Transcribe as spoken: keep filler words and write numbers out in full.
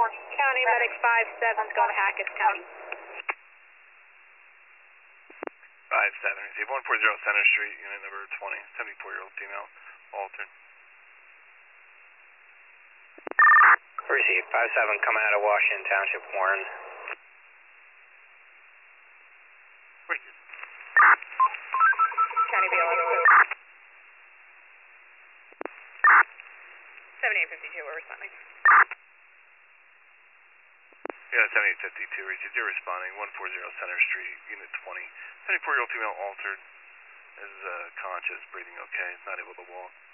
County Medic five seven is going to Hackett County. five seven, receive one forty Center Street, unit number twenty, seventy-four-year-old female, altered. Receive five seven coming out of Washington Township, Warren. County B L S seventy-eight fifty-two, we're responding. Yeah, seventy-eight fifty-two, received, you're responding, one forty Center Street, unit twenty, seventy-four-year-old female altered, is uh, conscious, breathing okay, not able to walk.